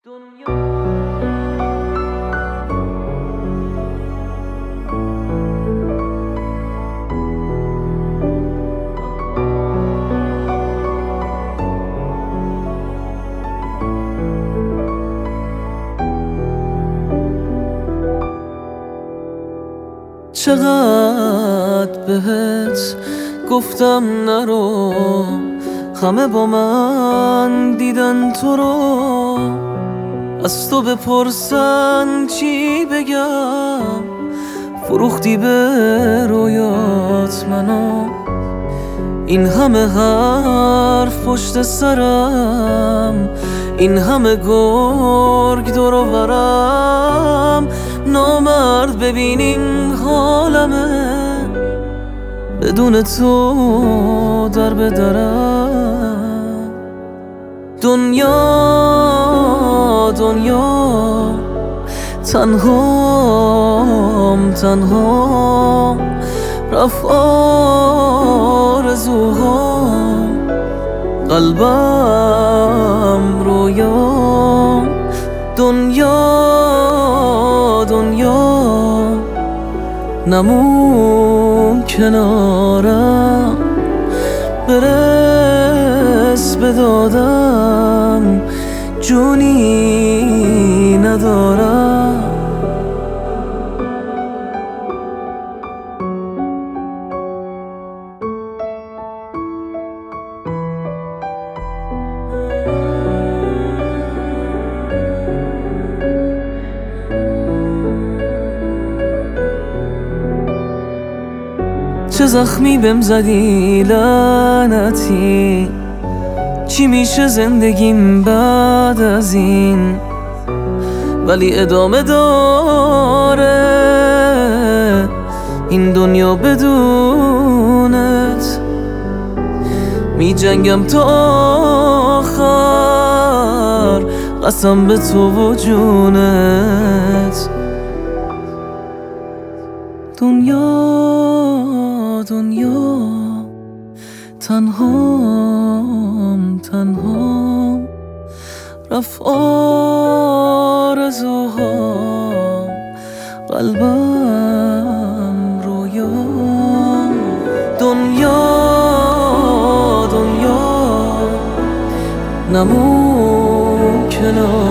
چقدر بهت گفتم نرو، همه با من دیدن تو رو. از تو بپرسن چی بگم، فروختی به رویات منو. این همه حرف پشت سرم، این همه گرگ دور و برم. نامرد ببینین حالمه، بدون تو در به درم. دنیا دنیا تنهام تنهام، رفت آرزوهام، قلبم رویام. دنیا دنیا نمون کنارم، برس به دادم جونی ندارم. چه زخمی بهم زدی لعنتی، چی میشه زندگیم بعد از این؟ ولی ادامه داره این دنیا بدونت. می جنگم تا آخر، قسم به تو و جونت. دنیا دنیا تنهام تنهام، رفت آرزوهام، قلبم رویام. دنیا دنیا نمون کنار